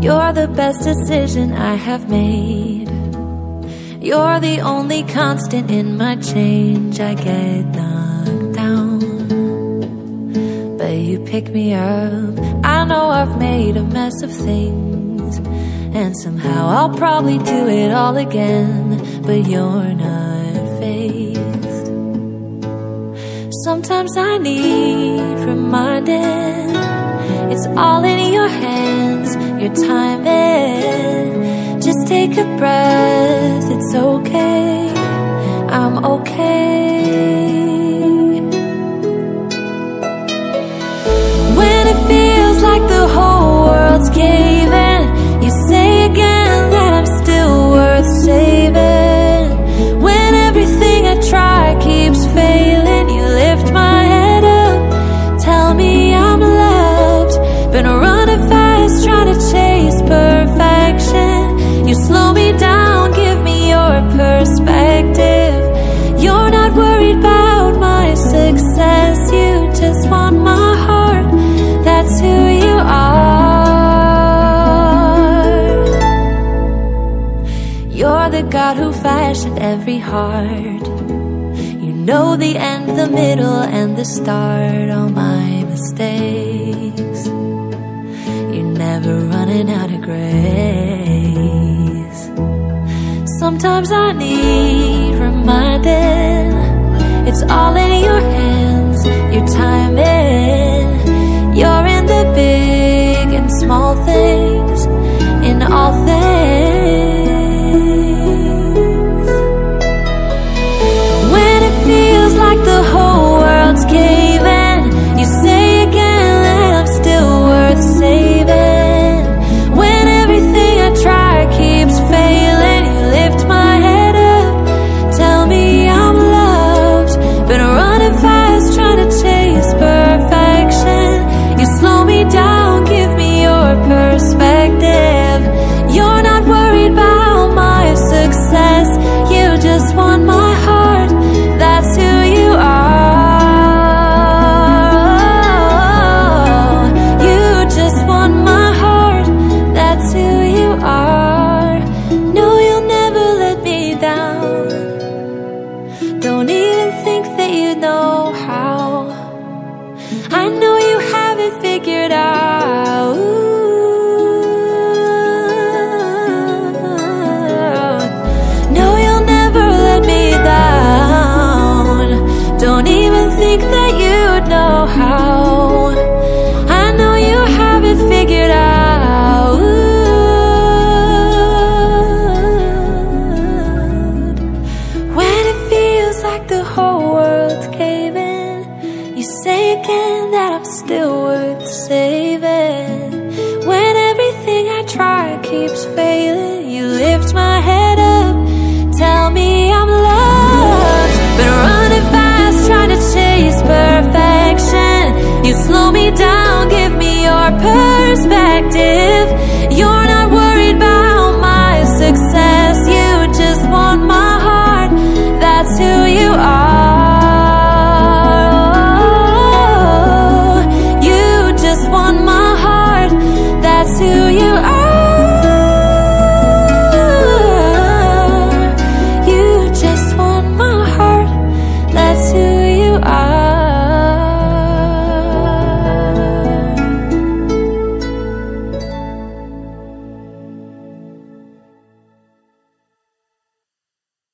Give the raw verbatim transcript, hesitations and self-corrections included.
You're the best decision I have made. You're the only constant in my change. I get knocked down, but you pick me up. I know I've made a mess of things, and somehow I'll probably do it all again, but you're not faced. Sometimes I need reminding, it's all in your hands, your timing. Just take a breath, it's okay, I'm okay. When it feels like the whole world's caving, you say again that I'm still worth saving. When everything I try keeps failing, you lift my head up, tell me I'm loved. Been running fast, trying to chase perfection. You slow me down, give me your perspective. You're not worried about my success, you just want my heart, that's who you are. You're the God who fashioned every heart. You know the end, the middle, and the start. All my mistakes, you're never running out of grace. Sometimes I need reminding, it's all in your hands, your timing. You're in the big and small things, in all things. When it feels like the whole world's caving, you say again that I'm still worth saving. When everything I try keeps failing, you lift my head up, tell me I'm loved. Been running fast, trying to chase perfection. You slow me down, give me your perspective. You're not worried about my success, you just want my heart, that's who you are. You just want my heart, that's who you are. No, you'll never let me down. Don't even think that you know how. I know you have it figured out. No, you'll never let me down. Don't even think that you know how. I know you have it figured out. When it feels like the whole world's caving, you say again that I'm still worth saving. When everything I try keeps failing, you lift my